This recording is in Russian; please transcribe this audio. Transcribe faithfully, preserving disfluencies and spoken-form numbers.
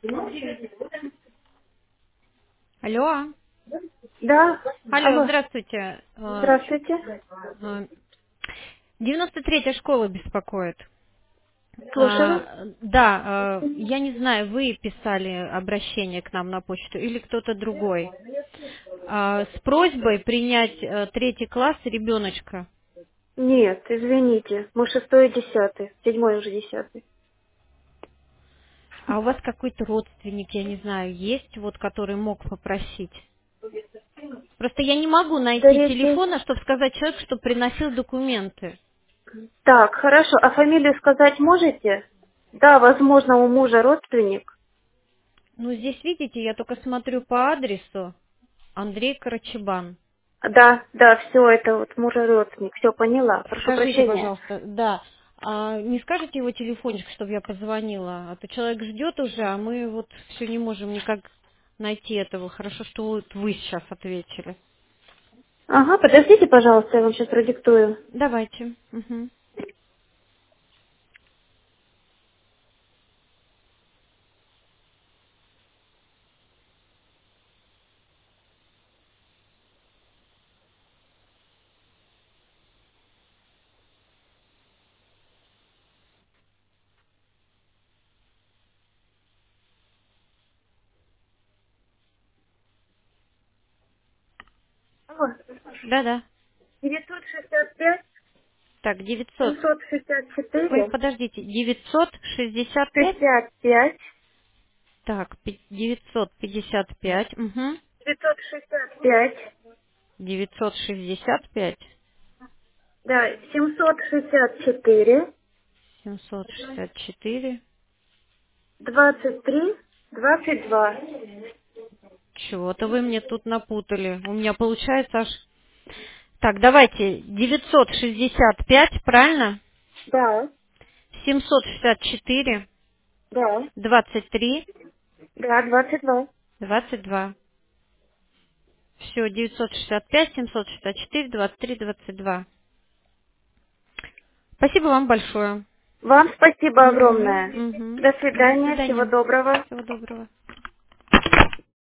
Алло. Да, Алло, алло, здравствуйте. Э, здравствуйте. э, девяносто третья школа беспокоит. Слушаю. А, Да, э, я не знаю, вы писали обращение к нам на почту или кто-то другой. А, С просьбой принять э, третий класс ребеночка. Нет, извините, мы шестой и десятый, седьмой уже десятый. А у вас какой-то родственник, я не знаю, есть, вот, который мог попросить? Просто я не могу найти Третий. телефона, чтобы сказать человеку, чтобы приносил документы. Так, хорошо, а фамилию сказать можете? Да, возможно, у мужа родственник. Ну, здесь, видите, я только смотрю по адресу Андрей Карачебан. Да, да, все это вот мужа родственник, все поняла, прошу Скажите, прощения. пожалуйста, да, а не скажете его телефончик, чтобы я позвонила? А то человек ждет уже, а мы вот все не можем никак найти этого. Хорошо, что вот вы сейчас ответили. Ага, подождите, пожалуйста, я вам сейчас продиктую. Давайте. Мгм. Алло. Да-да. девятьсот шестьдесят пять, Так, девятьсот. семьсот шестьдесят Ой, четыре, подождите, девятьсот шестьдесят пять? шестьдесят пять, Так, пи- девятьсот пятьдесят пять. Угу. девятьсот шестьдесят пять, девятьсот шестьдесят пять. да, семьсот шестьдесят четыре, семьсот шестьдесят четыре. двадцать три, двадцать два. Чего-то вы мне тут напутали. У меня получается аж... Так, давайте, девятьсот шестьдесят пять, правильно? Да, семьсот шестьдесят четыре, да, двадцать три, да, двадцать два. двадцать два. Все, девятьсот шестьдесят пять, семьсот шестьдесят четыре, двадцать три, двадцать два. Спасибо вам большое. Вам спасибо Угу, огромное. угу. До До свидания, всего свидания. доброго. Всего доброго.